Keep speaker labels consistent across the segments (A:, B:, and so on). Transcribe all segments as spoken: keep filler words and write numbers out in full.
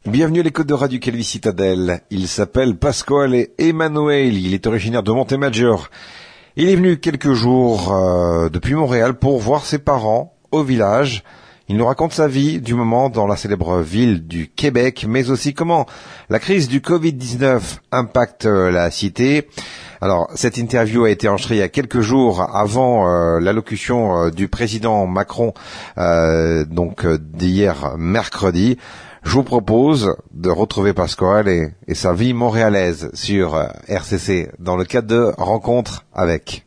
A: Bienvenue à l'écoute de Radio Calvi Citadelle. Il s'appelle Pasquale Emanuele. Il est originaire de Montemaggiore. Il est venu quelques jours euh, depuis Montréal pour voir ses parents au village. Il nous raconte sa vie du moment dans la célèbre ville du Québec, mais aussi comment la crise du covid dix-neuf impacte la cité. Alors, cette interview a été enregistrée il y a quelques jours avant euh, l'allocution euh, du président Macron, euh, donc euh, d'hier mercredi. Je vous propose de retrouver Pasquale et, et sa vie montréalaise sur euh, R C C dans le cadre de Rencontres avec.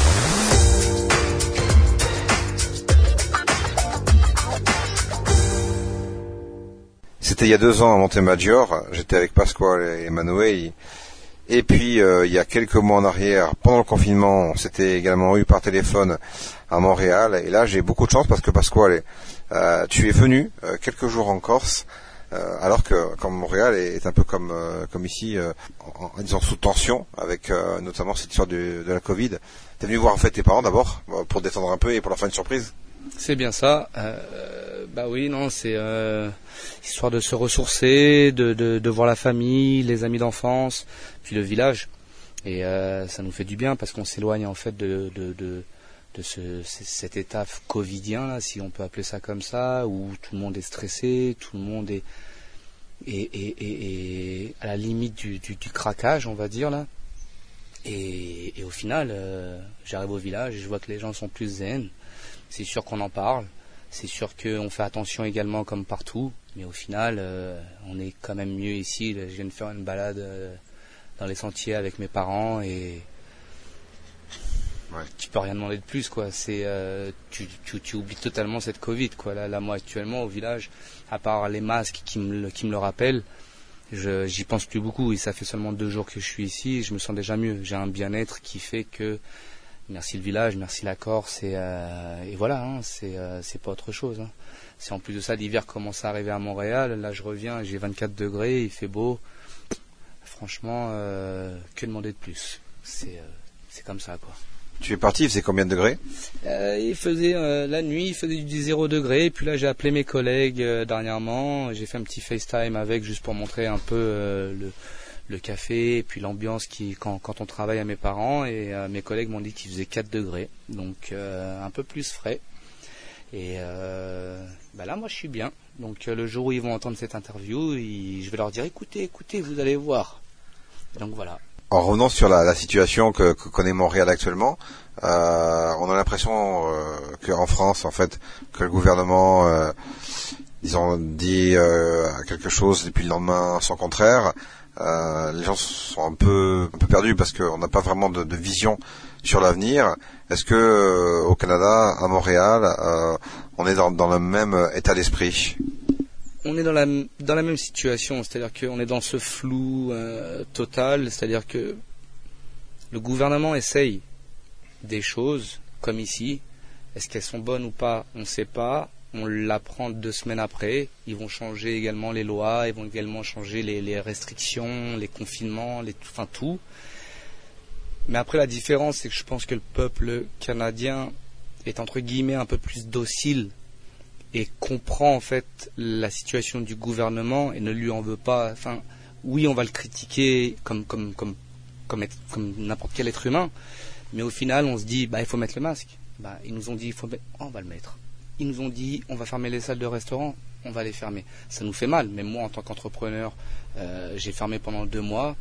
A: C'était il y a deux ans à Montemaggiore. J'étais avec Pasquale et Emanuele. Et puis, euh, il y a quelques mois en arrière, pendant le confinement, on s'était également eu par téléphone à Montréal. Et là, j'ai beaucoup de chance parce que Pasquale, euh, tu es venu euh, quelques jours en Corse. Euh, alors que comme Montréal est, est un peu comme euh, comme ici, euh, en, en disant sous tension avec euh, notamment cette histoire de, de la Covid. T'es venu voir en fait tes parents d'abord pour détendre un peu et pour leur faire une surprise.
B: C'est bien ça. Euh, bah oui, non, c'est euh, histoire de se ressourcer, de, de de voir la famille, les amis d'enfance, puis le village. Et euh, ça nous fait du bien parce qu'on s'éloigne en fait de de, de de ce, cet état covidien là, si on peut appeler ça comme ça, où tout le monde est stressé, tout le monde est, est, est, est, est à la limite du, du, du craquage, on va dire là. Et, et au final, euh, j'arrive au village et je vois que les gens sont plus zen. C'est sûr qu'on en parle, c'est sûr qu'on fait attention également comme partout, mais au final, euh, on est quand même mieux ici. Là, je viens de faire une balade euh, dans les sentiers avec mes parents et ouais. Tu peux rien demander de plus, quoi. C'est euh, tu, tu, tu oublies totalement cette Covid, quoi. Là, là, moi actuellement au village, à part les masques qui me qui me le rappellent, je j'y pense plus beaucoup. Et ça fait seulement deux jours que je suis ici, et je me sens déjà mieux. J'ai un bien-être qui fait que merci le village, merci la Corse et euh, et voilà, hein, c'est euh, c'est pas autre chose. Hein. Si en plus de ça l'hiver commence à arriver à Montréal, là je reviens, j'ai vingt-quatre degrés, il fait beau. Franchement, euh, que demander de plus. C'est euh, c'est comme ça, quoi.
A: Tu es parti, il faisait combien de degrés ?
B: euh, Il faisait euh, la nuit, il faisait du zéro degré. Et puis là, j'ai appelé mes collègues euh, dernièrement. J'ai fait un petit FaceTime avec juste pour montrer un peu euh, le, le café et puis l'ambiance qui quand, quand on travaille à mes parents. Et euh, mes collègues m'ont dit qu'il faisait quatre degrés, donc euh, un peu plus frais. Et euh, bah là, moi, je suis bien. Donc euh, le jour où ils vont entendre cette interview, ils, je vais leur dire écoutez, écoutez, vous allez voir. Donc voilà.
A: En revenant sur la, la situation que, que connaît Montréal actuellement, euh, on a l'impression euh, qu'en France, en fait, que le gouvernement, euh, ils ont dit euh, quelque chose et puis le lendemain son contraire. Euh, les gens sont un peu un peu perdus parce qu'on n'a pas vraiment de, de vision sur l'avenir. Est-ce que euh, au Canada, à Montréal, euh, on est dans, dans le même état d'esprit ?
B: On est dans la dans la même situation, c'est-à-dire qu'on est dans ce flou euh, total, c'est-à-dire que le gouvernement essaye des choses, comme ici. Est-ce qu'elles sont bonnes ou pas ? On ne sait pas. On l'apprend deux semaines après. Ils vont changer également les lois, ils vont également changer les, les restrictions, les confinements, les, enfin tout. Mais après, la différence, c'est que je pense que le peuple canadien est entre guillemets un peu plus docile et comprend en fait la situation du gouvernement et ne lui en veut pas. Enfin, oui, on va le critiquer comme comme comme comme, être, comme n'importe quel être humain, mais au final, on se dit bah il faut mettre le masque. Bah ils nous ont dit il faut mettre, oh, on va le mettre. Ils nous ont dit on va fermer les salles de restaurant, on va les fermer. Ça nous fait mal. Même moi en tant qu'entrepreneur, euh, j'ai fermé pendant deux mois.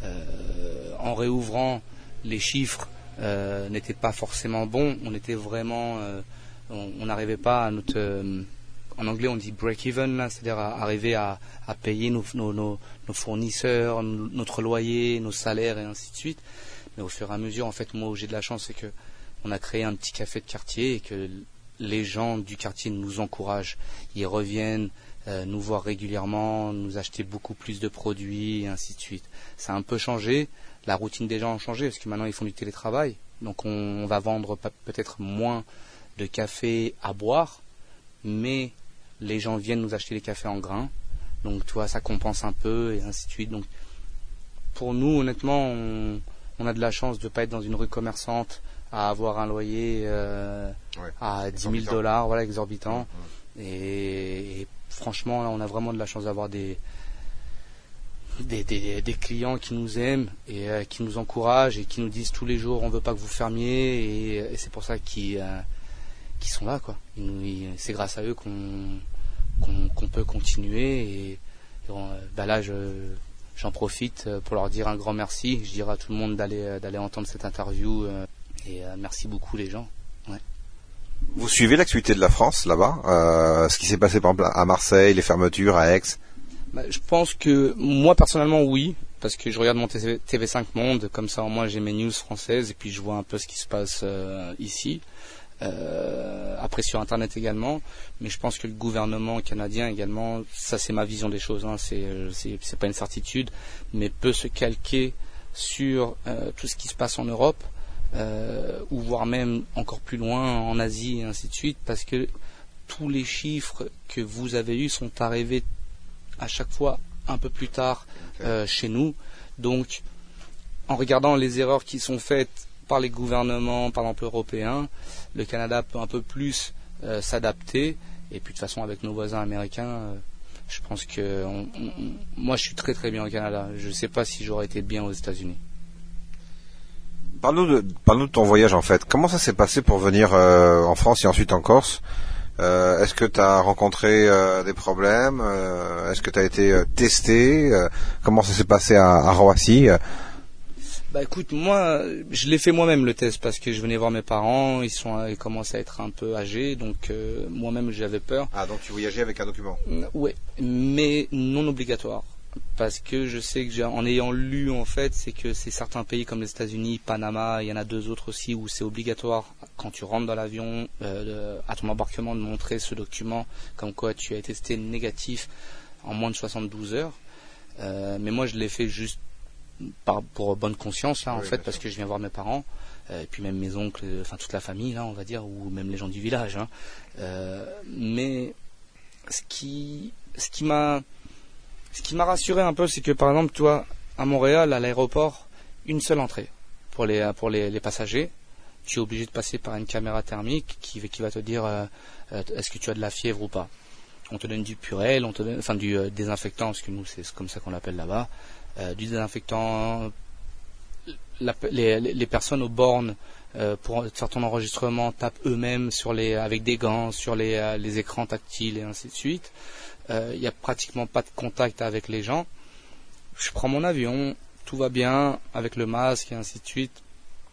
B: Euh, en réouvrant, les chiffres euh, n'étaient pas forcément bons. On était vraiment euh, on n'arrivait pas à notre, euh, en anglais on dit break-even, là, c'est-à-dire à arriver à, à payer nos, nos, nos, nos fournisseurs, notre loyer, nos salaires et ainsi de suite. Mais au fur et à mesure, en fait, moi où j'ai de la chance, c'est que on a créé un petit café de quartier et que les gens du quartier nous encouragent. Ils reviennent euh, nous voir régulièrement, nous acheter beaucoup plus de produits et ainsi de suite. Ça a un peu changé, la routine des gens a changé parce que maintenant ils font du télétravail. Donc on, on va vendre peut-être moins de café à boire, mais les gens viennent nous acheter les cafés en grains, donc tu vois, ça compense un peu et ainsi de suite. Donc pour nous, honnêtement, on, on a de la chance de ne pas être dans une rue commerçante à avoir un loyer euh, ouais, à dix mille dollars, voilà, exorbitant. Mmh, mmh. Et, et franchement, là, on a vraiment de la chance d'avoir des, des, des, des clients qui nous aiment et euh, qui nous encouragent et qui nous disent tous les jours on veut pas que vous fermiez et, et c'est pour ça qu'ils euh, qu'ils sont là, quoi. Ils nous, ils, c'est grâce à eux qu'on, qu'on, qu'on peut continuer et, et on, bah là je, j'en profite pour leur dire un grand merci. Je dirais à tout le monde d'aller, d'aller entendre cette interview euh, et euh, merci beaucoup les gens. Ouais.
A: Vous suivez l'actualité de la France là-bas, euh, ce qui s'est passé par exemple à Marseille, les fermetures à Aix?
B: Bah, je pense que moi personnellement oui, parce que je regarde mon T V cinq Monde, comme ça au moins j'ai mes news françaises et puis je vois un peu ce qui se passe euh, ici. Euh, après sur internet également, mais je pense que le gouvernement canadien également, ça c'est ma vision des choses, hein, c'est, c'est, c'est pas une certitude, mais peut se calquer sur euh, tout ce qui se passe en Europe, euh, ou voire même encore plus loin en Asie et ainsi de suite, parce que tous les chiffres que vous avez eus sont arrivés à chaque fois un peu plus tard euh, chez nous. Donc, en regardant les erreurs qui sont faites par les gouvernements, par exemple européens, le Canada peut un peu plus euh, s'adapter. Et puis de toute façon, avec nos voisins américains, euh, je pense que on, on, moi, je suis très très bien au Canada. Je ne sais pas si j'aurais été bien aux États-Unis.
A: Parle-nous de, parle-nous de ton voyage en fait. Comment ça s'est passé pour venir euh, en France et ensuite en Corse? Euh, est-ce que tu as rencontré euh, des problèmes? euh, Est-ce que tu as été euh, testé? euh, Comment ça s'est passé à, à Roissy?
B: Bah écoute, moi, je l'ai fait moi-même le test parce que je venais voir mes parents, ils sont, ils commencent à être un peu âgés, donc euh, moi-même j'avais peur.
A: Ah, donc tu voyageais avec un document?
B: Ouais, mais non obligatoire. Parce que je sais que j'ai, en ayant lu en fait, c'est que c'est certains pays comme les États-Unis, Panama, il y en a deux autres aussi où c'est obligatoire quand tu rentres dans l'avion, euh, de, à ton embarquement, de montrer ce document comme quoi tu as été testé négatif en moins de soixante-douze heures. Euh, mais moi je l'ai fait juste par, pour bonne conscience là, en oui, fait, parce sûr. Que je viens voir mes parents, euh, et puis même mes oncles, enfin toute la famille là, on va dire, ou même les gens du village. Hein. Euh, mais ce qui, ce qui m'a Ce qui m'a rassuré un peu, c'est que par exemple, toi, à Montréal, à l'aéroport, une seule entrée pour les pour les, les passagers. Tu es obligé de passer par une caméra thermique qui, qui va te dire euh, euh, est-ce que tu as de la fièvre ou pas. On te donne du Purell, on te donne, enfin du euh, désinfectant, parce que nous c'est comme ça qu'on l'appelle là-bas, euh, du désinfectant. La, les, les personnes aux bornes euh, pour faire ton enregistrement tapent eux-mêmes sur les avec des gants sur les euh, les écrans tactiles et ainsi de suite. Il euh, n'y a pratiquement pas de contact avec les gens. Je prends mon avion, tout va bien, avec le masque et ainsi de suite.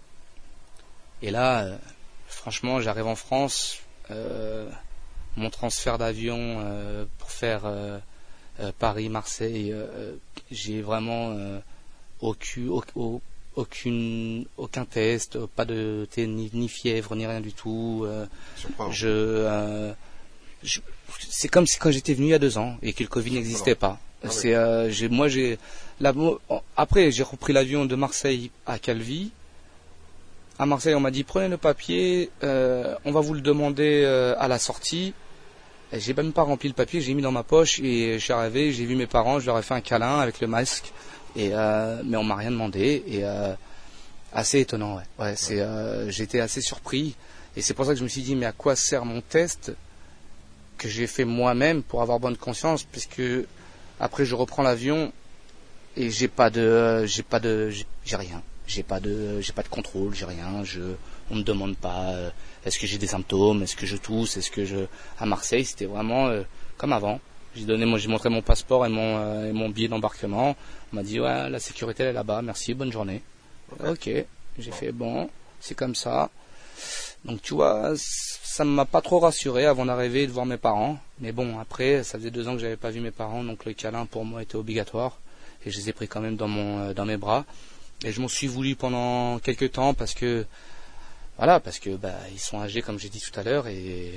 B: Et là, euh, franchement, j'arrive en France, euh, mon transfert d'avion euh, pour faire euh, euh, Paris-Marseille, euh, j'ai vraiment euh, aucun, aucun, aucune, aucun test, pas de ni, ni fièvre, ni rien du tout. Euh, je... Euh, Je, c'est comme si quand j'étais venu il y a deux ans et que le Covid n'existait pas. Ah c'est, oui. euh, j'ai, moi, j'ai, la, après, j'ai repris l'avion de Marseille à Calvi. À Marseille, on m'a dit prenez le papier, euh, on va vous le demander euh, à la sortie. Et j'ai même pas rempli le papier, j'ai mis dans ma poche et je suis arrivé, j'ai vu mes parents, je leur ai fait un câlin avec le masque. Et euh, mais on m'a rien demandé et euh, assez étonnant. Ouais, ouais, c'est, euh, j'étais assez surpris et c'est pour ça que je me suis dit mais à quoi sert mon test que j'ai fait moi-même pour avoir bonne conscience, puisque après je reprends l'avion et j'ai pas de j'ai pas de j'ai, j'ai rien j'ai pas de j'ai pas de contrôle, j'ai rien, je on me demande pas euh, est-ce que j'ai des symptômes, est-ce que je tousse, est-ce que je à Marseille c'était vraiment euh, comme avant. J'ai donné moi j'ai montré mon passeport et mon euh, et mon billet d'embarquement, on m'a dit ouais la sécurité elle est là-bas, merci, bonne journée. Ok, okay. J'ai bon. fait bon, c'est comme ça. Donc tu vois, ça ne m'a pas trop rassuré avant d'arriver et de voir mes parents. Mais bon, après, ça faisait deux ans que j'avais pas vu mes parents, donc le câlin pour moi était obligatoire. Et je les ai pris quand même dans mon, dans mes bras. Et je m'en suis voulu pendant quelques temps parce que, voilà, parce que bah ils sont âgés comme j'ai dit tout à l'heure et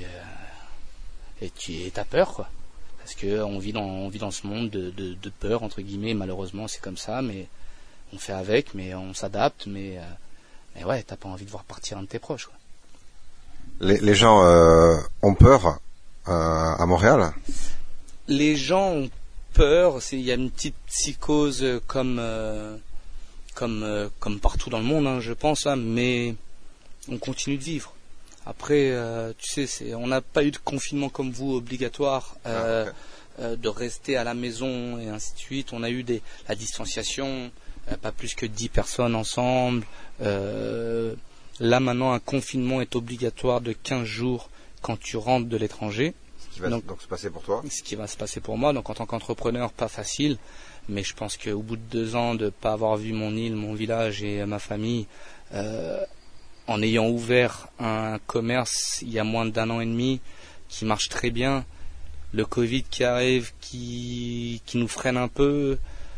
B: et tu as peur quoi. Parce que on vit dans on vit dans ce monde de, de, de peur entre guillemets. Malheureusement c'est comme ça, mais on fait avec, mais on s'adapte, mais mais ouais, t'as pas envie de voir partir un de tes proches quoi.
A: Les, les gens euh, ont peur euh, à Montréal?
B: Les gens ont peur. Il y a une petite psychose comme euh, comme euh, comme partout dans le monde, hein, je pense. Hein, mais on continue de vivre. Après, euh, tu sais, c'est, on n'a pas eu de confinement comme vous obligatoire. Euh, ah, okay. euh, de rester à la maison et ainsi de suite. On a eu des, la distanciation, euh, pas plus que dix personnes ensemble. Euh, là maintenant, un confinement est obligatoire de quinze jours quand tu rentres de l'étranger.
A: Ce qui va donc, donc se passer pour toi.
B: Ce qui va se passer pour moi. Donc en tant qu'entrepreneur, pas facile. Mais je pense qu'au bout de deux ans de ne pas avoir vu mon île, mon village et ma famille, euh, en ayant ouvert un commerce il y a moins d'un an et demi, qui marche très bien, le Covid qui arrive, qui, qui nous freine un peu,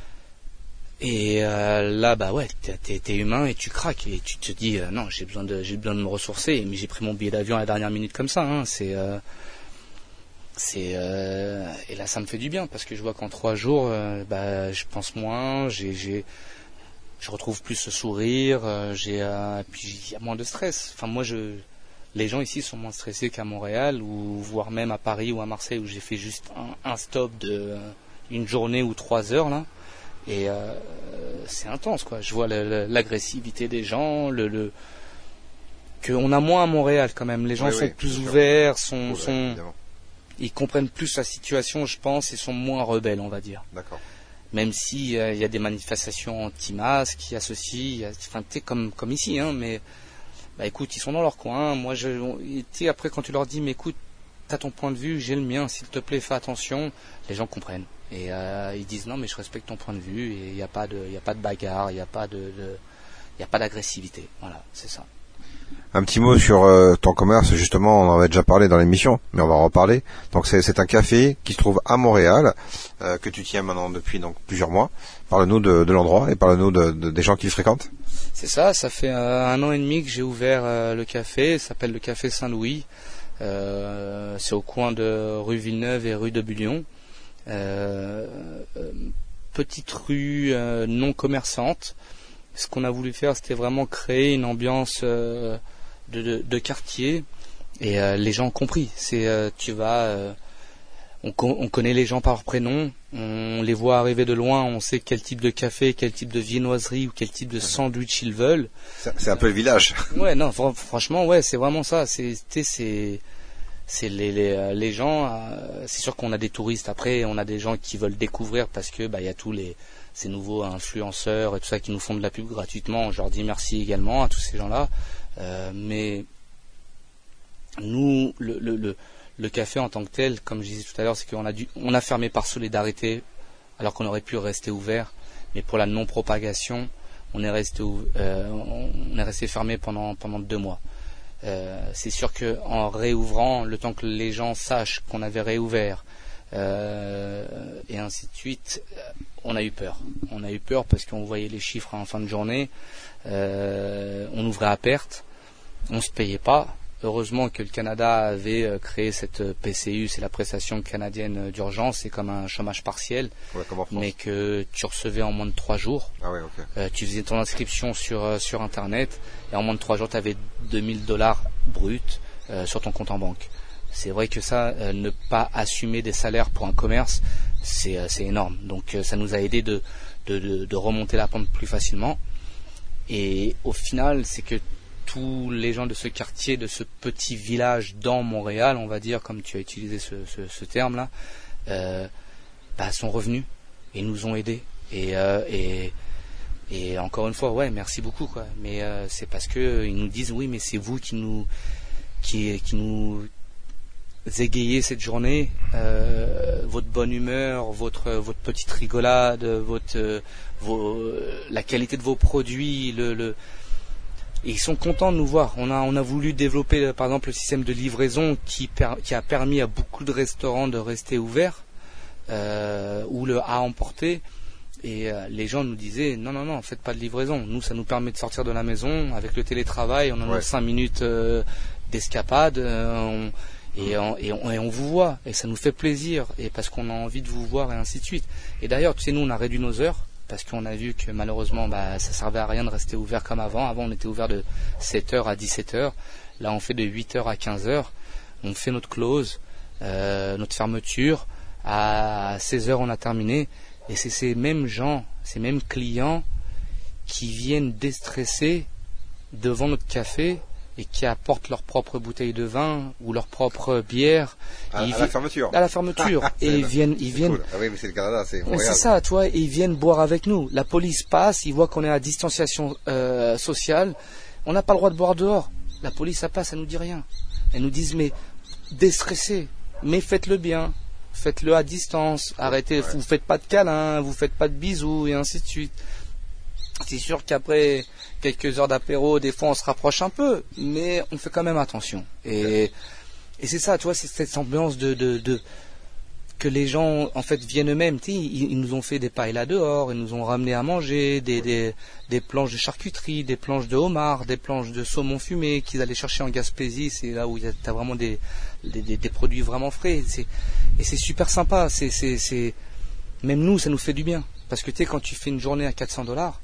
B: et euh, là, bah ouais, t'es, t'es humain et tu craques, et tu te dis, euh, non, j'ai besoin de, j'ai besoin de me ressourcer, mais j'ai pris mon billet d'avion à la dernière minute comme ça, hein, c'est... Euh, C'est euh, et là ça me fait du bien parce que je vois qu'en trois jours euh, bah je pense moins, j'ai j'ai je retrouve plus ce sourire, euh, j'ai euh, puis il y a moins de stress. Enfin moi je les gens ici sont moins stressés qu'à Montréal ou voire même à Paris ou à Marseille où j'ai fait juste un, un stop de une journée ou trois heures là et euh, c'est intense quoi. Je vois le, le, l'agressivité des gens, le, le qu'on a moins à Montréal quand même. Les gens oui, sont oui, plus ouverts, sont
A: ouais,
B: sont
A: évidemment.
B: Ils comprennent plus la situation, je pense, et sont moins rebelles, on va dire.
A: D'accord.
B: Même si il euh, y a des manifestations anti-masques, il y a ceci, y a, enfin, tu sais, comme comme ici, hein. Mais bah écoute, ils sont dans leur coin. Moi, je, tu sais, après quand tu leur dis, mais écoute, t'as ton point de vue, j'ai le mien. S'il te plaît, fais attention. Les gens comprennent et euh, ils disent non, mais je respecte ton point de vue et il n'y a pas de, il y a pas de bagarre, il n'y a pas de, il y a pas d'agressivité. Voilà, c'est ça.
A: Un petit mot sur euh, ton commerce, justement, on en avait déjà parlé dans l'émission, mais on va en reparler. Donc c'est, c'est un café qui se trouve à Montréal, euh, que tu tiens maintenant depuis donc plusieurs mois. Parle-nous de, de l'endroit et parle-nous de, de, des gens qui le fréquentent.
B: C'est ça, ça fait euh, un an et demi que j'ai ouvert euh, le café, ça s'appelle le Café Saint-Louis. Euh, c'est au coin de rue Villeneuve et rue de Bullion. Euh, euh, petite rue euh, non commerçante. Ce qu'on a voulu faire, c'était vraiment créer une ambiance euh, de, de, de quartier et euh, les gens ont compris. C'est euh, tu vas, euh, on, on connaît les gens par leur prénom, on les voit arriver de loin, on sait quel type de café, quel type de viennoiserie ou quel type de sandwich ils veulent.
A: C'est, c'est un peu le village.
B: Ouais, non, fr- franchement, ouais, c'est vraiment ça. C'est, c'est, c'est les, les, les gens. Euh, c'est sûr qu'on a des touristes. Après, on a des gens qui veulent découvrir parce que bah il y a tous les ces nouveaux influenceurs et tout ça qui nous font de la pub gratuitement. Je leur dis merci également à tous ces gens-là. Euh, mais nous, le, le, le, le café en tant que tel, comme je disais tout à l'heure, c'est qu'on a dû, on a fermé par solidarité, alors qu'on aurait pu rester ouvert. Mais pour la non-propagation, on est resté, euh, on est resté fermé pendant pendant deux mois. Euh, c'est sûr que en réouvrant, le temps que les gens sachent qu'on avait réouvert, euh, et ainsi de suite, on a eu peur. On a eu peur parce qu'on voyait les chiffres en fin de journée. Euh, on ouvrait à perte, on se payait pas. Heureusement que le Canada avait créé cette P C U, c'est la prestation canadienne d'urgence, c'est comme un chômage partiel,
A: ouais, comme en France.
B: Mais que tu recevais en moins de trois jours.
A: Ah ouais, okay.
B: euh, tu faisais ton inscription sur sur internet et en moins de trois jours, tu avais deux mille dollars bruts euh, sur ton compte en banque. C'est vrai que ça, euh, ne pas assumer des salaires pour un commerce, c'est euh, c'est énorme. Donc euh, ça nous a aidé de, de de de remonter la pente plus facilement. Et au final, c'est que tous les gens de ce quartier, de ce petit village dans Montréal, on va dire, comme tu as utilisé ce, ce, ce terme-là, euh, bah, sont revenus et nous ont aidés. Et, euh, et, et encore une fois, ouais, merci beaucoup, quoi. Mais euh, c'est parce que euh, ils nous disent, oui, mais c'est vous qui nous, qui, qui nous égayez cette journée, euh, votre bonne humeur, votre, votre petite rigolade, votre, euh, vos, la qualité de vos produits, le, le et ils sont contents de nous voir. On a, on a voulu développer, par exemple, le système de livraison qui, per, qui a permis à beaucoup de restaurants de rester ouverts, euh, ou le à emporter. Et euh, les gens nous disaient, non, non, non, faites pas de livraison. Nous, ça nous permet de sortir de la maison. Avec le télétravail, on en a ouais. cinq minutes euh, d'escapade. Euh, on, et, on, et, on, et on vous voit. Et ça nous fait plaisir. Et parce qu'on a envie de vous voir, et ainsi de suite. Et d'ailleurs, tu sais, nous, on a réduit nos heures. Parce qu'on a vu que malheureusement bah, ça servait à rien de rester ouvert comme avant. Avant on était ouvert de sept heures à dix-sept heures. Là on fait de huit heures à quinze heures. On fait notre close, euh, notre fermeture. À seize heures on a terminé. Et c'est ces mêmes gens, ces mêmes clients qui viennent déstresser devant notre café et qui apportent leur propre bouteille de vin ou leur propre bière.
A: À, à
B: vi-
A: la fermeture.
B: À la fermeture.
A: Ah,
B: et ils viennent, ils viennent.
A: Cool. Ah oui, mais c'est le Canada, c'est
B: Mais
A: Montréal.
B: c'est ça, tu vois, et ils viennent boire avec nous. La police passe, ils voient qu'on est à distanciation euh, sociale. On n'a pas le droit de boire dehors. La police, ça passe, elle nous dit rien. Elles nous disent, mais déstressez, mais faites-le bien. Faites-le à distance. Arrêtez,
A: Ouais.
B: vous faites pas de câlins, vous faites pas de bisous, et ainsi de suite. C'est sûr qu'après quelques heures d'apéro, des fois on se rapproche un peu, mais on fait quand même attention. Et, et c'est ça, tu vois, c'est cette ambiance de, de, de que les gens en fait viennent eux-mêmes. Tu sais, ils, ils nous ont fait des pailles là dehors, ils nous ont ramené à manger, des, des, des planches de charcuterie, des planches de homard, des planches de saumon fumé qu'ils allaient chercher en Gaspésie. C'est là où tu as vraiment des, des, des, des produits vraiment frais. C'est, et c'est super sympa. C'est, c'est, c'est, même nous, ça nous fait du bien. Parce que tu sais, quand tu fais une journée à quatre cents dollars,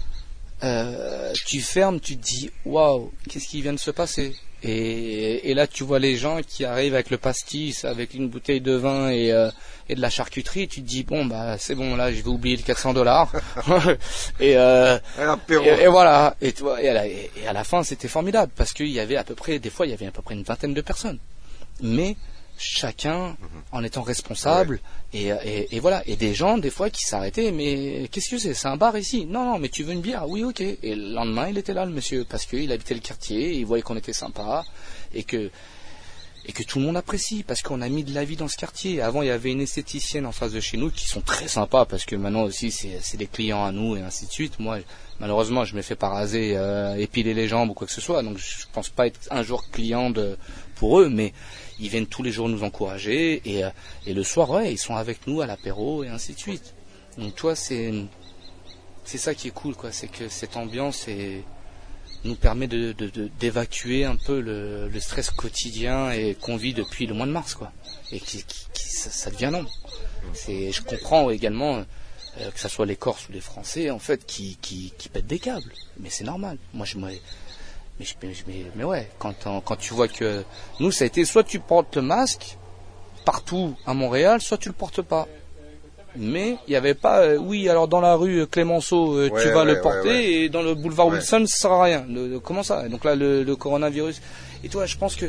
B: Euh, tu fermes, tu te dis waouh, qu'est-ce qui vient de se passer? Et, et là, tu vois les gens qui arrivent avec le pastis, avec une bouteille de vin et, euh, et de la charcuterie. Tu te dis bon bah c'est bon, là je vais oublier les quatre cents dollars. et, euh,
A: et,
B: et, et voilà. Et, tu vois, et, à la, et à la fin, c'était formidable parce qu'il y avait à peu près, des fois, il y avait à peu près une vingtaine de personnes. Mais chacun en étant responsable, ouais. et, et, et voilà, et des gens des fois qui s'arrêtaient, mais qu'est-ce que c'est, c'est un bar ici? Non, non, mais tu veux une bière? Oui, ok. Et le lendemain, il était là, le monsieur, parce qu'il habitait le quartier, il voyait qu'on était sympa, et que, et que tout le monde apprécie, parce qu'on a mis de la vie dans ce quartier. Avant, il y avait une esthéticienne en face de chez nous, qui sont très sympas, parce que maintenant aussi, c'est, c'est des clients à nous, et ainsi de suite. Moi, malheureusement, je me fais pas raser, euh, épiler les jambes ou quoi que ce soit, donc je pense pas être un jour client de, pour eux, mais ils viennent tous les jours nous encourager, et, et le soir, ouais, ils sont avec nous à l'apéro, et ainsi de suite. Donc, toi, c'est, c'est ça qui est cool, quoi, c'est que cette ambiance est, nous permet de, de, de, d'évacuer un peu le, le stress quotidien et qu'on vit depuis le mois de mars, quoi. Et qui, qui, qui ça, ça devient long. C'est, je comprends également euh, que ça soit les Corses ou les Français, en fait, qui, qui, qui pètent des câbles. Mais c'est normal. Moi, je me, mais, je, mais, mais ouais, quand, quand tu vois que nous, ça a été soit tu portes le masque partout à Montréal, soit tu le portes pas. Mais il n'y avait pas, euh, oui, alors dans la rue Clémenceau, euh,
A: ouais,
B: tu vas
A: ouais,
B: le porter, ouais, ouais. Et dans le boulevard ouais. Wilson, ça sert à rien. Le, le, comment ça? Donc là, le, le coronavirus. Et toi, je pense que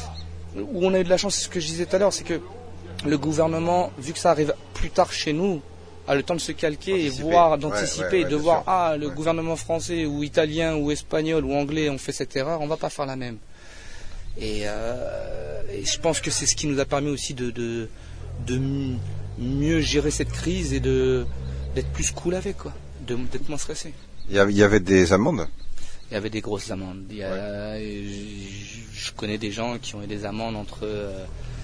B: où on a eu de la chance, c'est ce que je disais tout à l'heure, c'est que le gouvernement, vu que ça arrive plus tard chez nous, a le temps de se calquer anticiper. Et voir, d'anticiper, ouais, ouais, ouais, de voir, sûr. ah, le ouais. gouvernement français ou italien ou espagnol ou anglais ont fait cette erreur, on va pas faire la même. Et, euh, et je pense que c'est ce qui nous a permis aussi de, de, de mieux gérer cette crise et de d'être plus cool avec, quoi, de, d'être moins stressé.
A: Il y, avait, il y avait des amendes.
B: Il y avait des grosses amendes. Il y a, ouais. je, je connais des gens qui ont eu des amendes entre euh,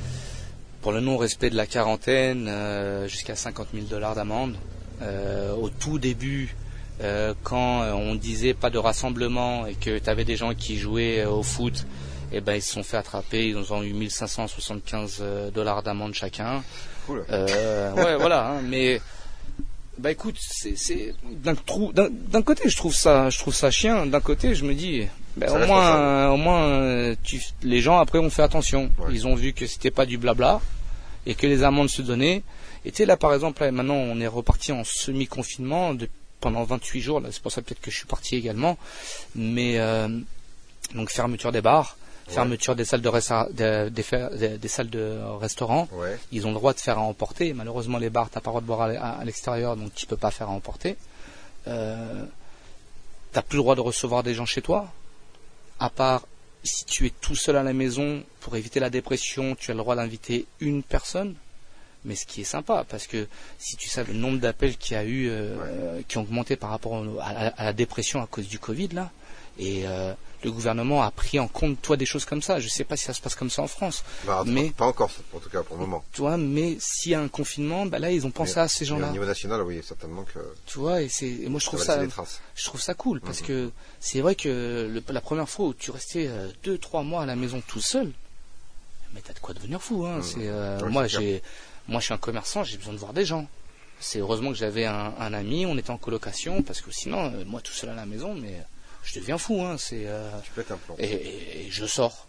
B: pour le non-respect de la quarantaine euh, jusqu'à cinquante mille dollars d'amende. Euh, au tout début, euh, quand on disait pas de rassemblement et que tu avais des gens qui jouaient au foot, et ben ils se sont fait attraper. Ils ont eu mille cinq cent soixante-quinze dollars d'amende chacun.
A: Cool.
B: Euh, ouais, voilà. Hein, mais bah écoute, c'est, c'est d'un, d'un, d'un côté je trouve ça, je trouve ça chien. D'un côté je me dis, bah, au moins, euh, au moins, tu, les gens après ont fait attention. Ouais. Ils ont vu que c'était pas du blabla et que les amendes se donnaient. Et tu sais là par exemple, là, maintenant on est reparti en semi-confinement de, pendant vingt-huit jours. Là, c'est pour ça peut-être que je suis parti également. Mais euh, donc fermeture des bars. Ouais. Fermeture des salles de, resta- de, de, de, des salles de restaurant. Ouais. Ils ont le droit de faire à emporter. Malheureusement, les bars, t'as pas le droit de boire à, à, à l'extérieur, donc tu peux pas faire à emporter. Euh, t'as plus le droit de recevoir des gens chez toi. À part si tu es tout seul à la maison, pour éviter la dépression, tu as le droit d'inviter une personne. Mais ce qui est sympa, parce que si tu sais le nombre d'appels qu'il y a eu, euh, ouais. qui ont augmenté par rapport à, à, à la dépression à cause du Covid, là, et euh, le gouvernement a pris en compte, toi, des choses comme ça. Je sais pas si ça se passe comme ça en France.
A: Bah,
B: mais
A: pas encore, en tout cas, pour le moment.
B: Tu vois, mais s'il y a un confinement, bah là, ils ont pensé
A: mais,
B: à ces gens-là.
A: Au niveau national, oui, certainement que.
B: Tu vois, et c'est, et moi, je trouve ça, je trouve ça cool, parce mm-hmm. que c'est vrai que le, la première fois où tu restais euh, deux, trois mois à la maison tout seul, mais t'as de quoi devenir fou, hein. Mm-hmm. C'est, euh, ouais, moi, c'est j'ai, moi, je suis un commerçant, j'ai besoin de voir des gens. C'est heureusement que j'avais un, un ami, on était en colocation, parce que sinon, euh, moi, tout seul à la maison, mais. Je deviens fou, hein. C'est, euh,
A: tu pètes un plomb.
B: Et, et, et je sors.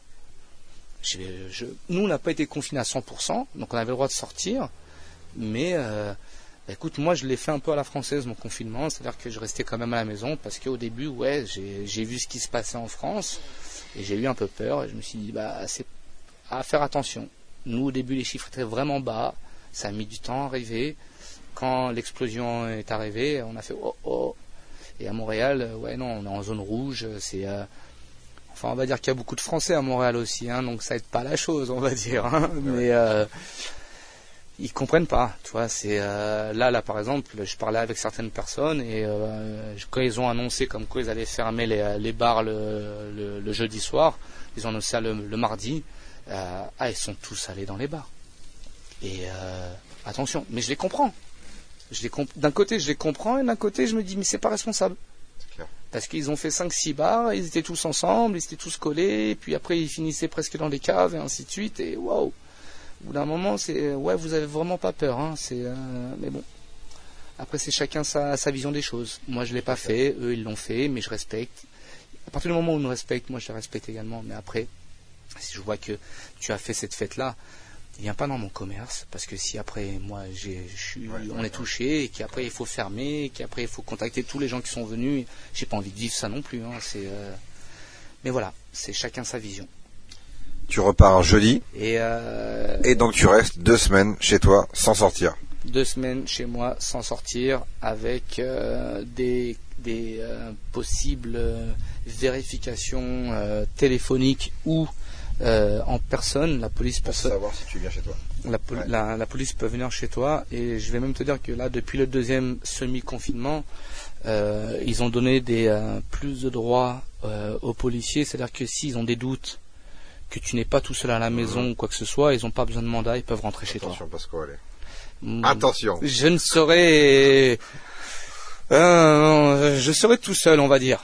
B: Je, je, nous, on n'a pas été confinés à cent pour cent, donc on avait le droit de sortir. Mais, euh, bah, écoute, moi, je l'ai fait un peu à la française, mon confinement. C'est-à-dire que je restais quand même à la maison, parce qu'au début, ouais, j'ai, j'ai vu ce qui se passait en France. Et j'ai eu un peu peur et je me suis dit, bah, c'est à faire attention. Nous, au début, les chiffres étaient vraiment bas. Ça a mis du temps à arriver. Quand l'explosion est arrivée, on a fait oh oh. Et à Montréal, ouais, non, on est en zone rouge. C'est, euh, enfin, on va dire qu'il y a beaucoup de Français à Montréal aussi, hein, donc ça aide pas la chose, on va dire. Hein, mais euh, ils comprennent pas, tu vois. C'est euh, là, là, par exemple, je parlais avec certaines personnes et euh, quand ils ont annoncé comme quoi ils allaient fermer les, les bars le, le, le jeudi soir, ils ont annoncé ça le, le mardi. Euh, ah, ils sont tous allés dans les bars. Et euh, attention, mais je les comprends. Je les comp- d'un côté, je les comprends, et d'un côté, je me dis, mais c'est pas responsable. C'est clair. Parce qu'ils ont fait cinq six bars, ils étaient tous ensemble, ils étaient tous collés, et puis après, ils finissaient presque dans des caves, et ainsi de suite, et waouh. Au bout d'un moment, c'est, ouais, vous avez vraiment pas peur, hein, c'est, euh, mais bon. Après, c'est chacun sa, sa vision des choses. Moi, je l'ai pas fait, eux, ils l'ont fait, mais je respecte. À partir du moment où ils me respectent, moi, je les respecte également, mais après, si je vois que tu as fait cette fête-là, viens pas dans mon commerce, parce que si après moi j'ai, je suis, ouais, on ouais, est touché et qu'après il faut fermer, et qu'après il faut contacter tous les gens qui sont venus, j'ai pas envie de vivre ça non plus. Hein, c'est, euh... mais voilà, c'est chacun sa vision.
A: Tu repars jeudi
B: et, euh...
A: et donc tu restes deux semaines chez toi sans sortir.
B: Deux semaines chez moi sans sortir, avec euh, des, des euh, possibles euh, vérifications euh, téléphoniques ou Euh, en personne. La police peut
A: savoir si tu viens chez toi.
B: La, pol- ouais. la, la police peut venir chez toi, et je vais même te dire que là, depuis le deuxième semi-confinement, euh, ils ont donné des euh, plus de droits euh, aux policiers, c'est-à-dire que s'ils ont des doutes que tu n'es pas tout seul à la maison mmh. ou quoi que ce soit, ils n'ont pas besoin de mandat, ils peuvent rentrer
A: Attention,
B: chez toi.
A: Pasquale.
B: Mmh,
A: Attention.
B: Je ne serai euh, je serai tout seul, on va dire.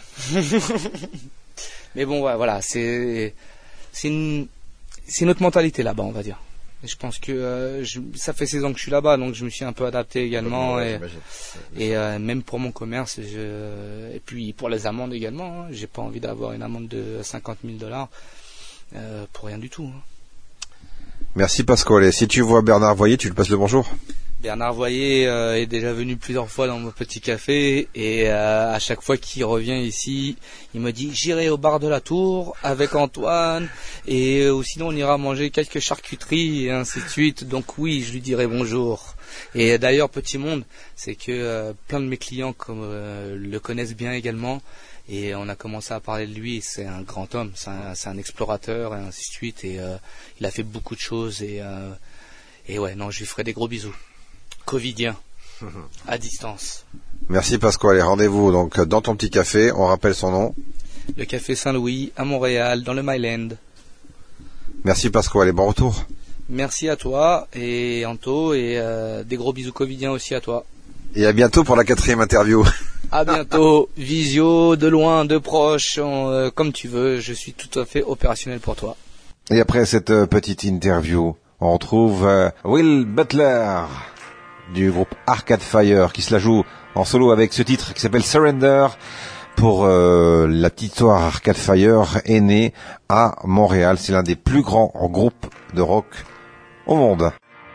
B: Mais bon, ouais, voilà, c'est C'est une, c'est une autre mentalité là-bas, on va dire. Et je pense que euh, je, ça fait seize ans que je suis là-bas, donc je me suis un peu adapté également. Ouais, et et euh, même pour mon commerce, je, et puis pour les amendes également, hein, j'ai pas envie d'avoir une amende de cinquante mille dollars euh, pour rien du tout. Hein.
A: Merci Pasquale. Si tu vois Bernard Voyer, tu lui passes le bonjour.
B: Bernard Voyer euh, est déjà venu plusieurs fois dans mon petit café, et euh, à chaque fois qu'il revient ici, il me dit j'irai au bar de la Tour avec Antoine, et euh, sinon on ira manger quelques charcuteries et ainsi de suite. Donc oui, je lui dirai bonjour. Et d'ailleurs, petit monde, c'est que euh, plein de mes clients comme, euh, le connaissent bien également, et on a commencé à parler de lui. C'est un grand homme, c'est un, c'est un explorateur et ainsi de suite, et euh, il a fait beaucoup de choses, et, euh, et ouais, non, je lui ferai des gros bisous. Covidien, à distance.
A: Merci Pasquale. Rendez-vous donc dans ton petit café. On rappelle son nom.
B: Le Café Saint-Louis à Montréal, dans le Myland.
A: Merci Pasquale et bon retour.
B: Merci à toi et Anto, et euh, des gros bisous covidiens aussi à toi.
A: Et à bientôt pour la quatrième interview.
B: À bientôt, visio, de loin, de proche, en, euh, comme tu veux. Je suis tout à fait opérationnel pour toi.
A: Et après cette euh, petite interview, on retrouve euh, Will Butler du groupe Arcade Fire qui se la joue en solo avec ce titre qui s'appelle Surrender. Pour euh, la petite histoire, Arcade Fire est né à Montréal. C'est l'un des plus grands groupes de rock au monde.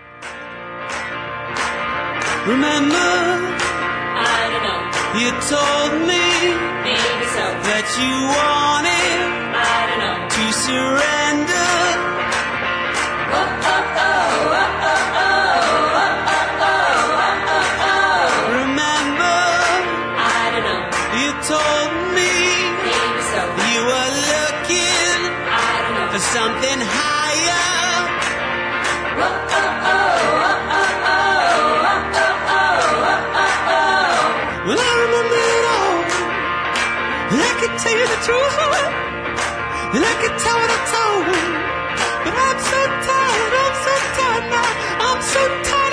C: Remember, I don't know. You told me maybe so that you wanted, I don't know, to surrender. Oh oh oh oh oh oh oh oh oh oh oh. Remember, I don't know. You told me maybe so you were looking, I don't know, for something higher. Oh oh oh oh oh oh oh oh oh oh. Well, I remember it all, and I could tell you the truth, and I could tell what I told, but I'm so tired, I'm so tired now, I'm so tired.